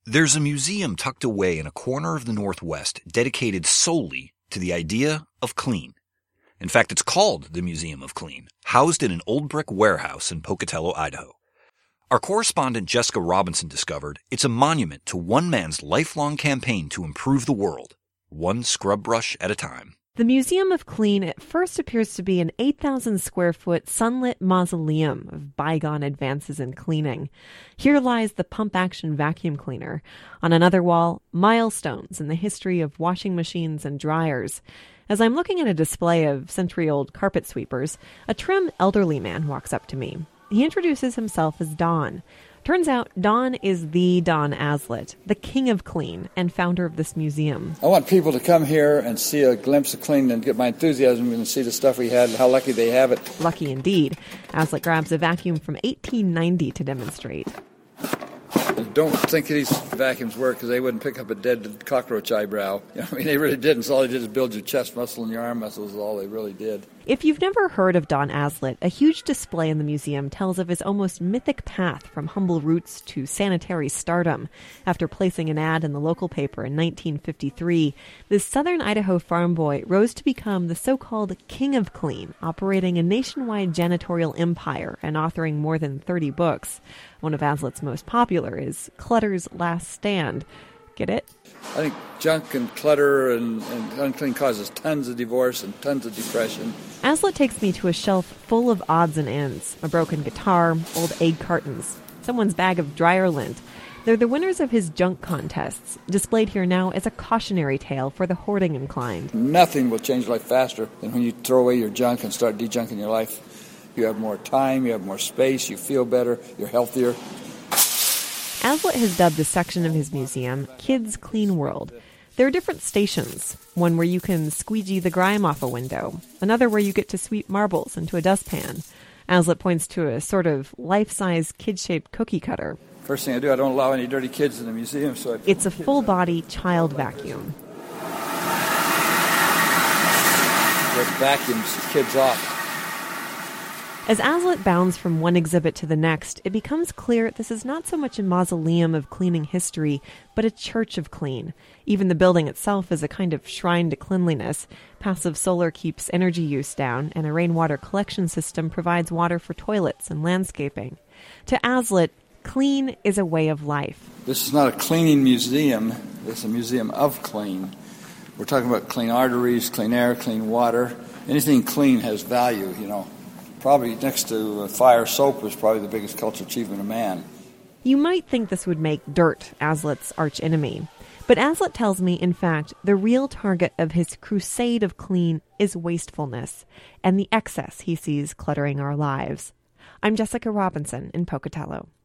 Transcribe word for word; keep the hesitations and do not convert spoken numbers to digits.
There's a museum tucked away in a corner of the Northwest dedicated solely to the idea of clean. In fact, it's called the Museum of Clean, housed in an old brick warehouse in Pocatello, Idaho. Our correspondent Jessica Robinson discovered it's a monument to one man's lifelong campaign to improve the world, one scrub brush at a time. The Museum of Clean at first appears to be an eight thousand square foot sunlit mausoleum of bygone advances in cleaning. Here lies the pump-action vacuum cleaner. On another wall, milestones in the history of washing machines and dryers. As I'm looking at a display of century-old carpet sweepers, a trim elderly man walks up to me. He introduces himself as Don. Turns out Don is the Don Aslett, the king of clean and founder of this museum. I want people to come here and see a glimpse of clean and get my enthusiasm and see the stuff we had and how lucky they have it. Lucky indeed. Aslett grabs a vacuum from eighteen ninety to demonstrate. I don't think these vacuums work because they wouldn't pick up a dead cockroach eyebrow. You know, I mean, they really didn't. So all they did is build your chest muscle and your arm muscles is all they really did. If you've never heard of Don Aslett, a huge display in the museum tells of his almost mythic path from humble roots to sanitary stardom. After placing an ad in the local paper in nineteen fifty-three, this southern Idaho farm boy rose to become the so-called King of Clean, operating a nationwide janitorial empire and authoring more than thirty books. One of Aslett's most popular is Clutter's Last Stand. Get it? I think junk and clutter and, and unclean causes tons of divorce and tons of depression. Aslett takes me to a shelf full of odds and ends. A broken guitar, old egg cartons, someone's bag of dryer lint. They're the winners of his junk contests, displayed here now as a cautionary tale for the hoarding inclined. Nothing will change life faster than when you throw away your junk and start de-junking your life. You have more time, you have more space, you feel better, you're healthier. Aslett has dubbed this section of his museum Kids Clean World. There are different stations, one where you can squeegee the grime off a window, another where you get to sweep marbles into a dustpan. Aslett points to a sort of life-size kid-shaped cookie cutter. First thing I do, I don't allow any dirty kids in the museum. So I It's a full-body child vacuum. It vacuums kids off. As Aslett bounds from one exhibit to the next, it becomes clear this is not so much a mausoleum of cleaning history, but a church of clean. Even the building itself is a kind of shrine to cleanliness. Passive solar keeps energy use down, and a rainwater collection system provides water for toilets and landscaping. To Aslett, clean is a way of life. This is not a cleaning museum. It's a museum of clean. We're talking about clean arteries, clean air, clean water. Anything clean has value, you know. Probably next to fire, soap was probably the biggest cultural achievement of man. You might think this would make dirt Aslett's archenemy. But Aslett tells me, in fact, the real target of his crusade of clean is wastefulness and the excess he sees cluttering our lives. I'm Jessica Robinson in Pocatello.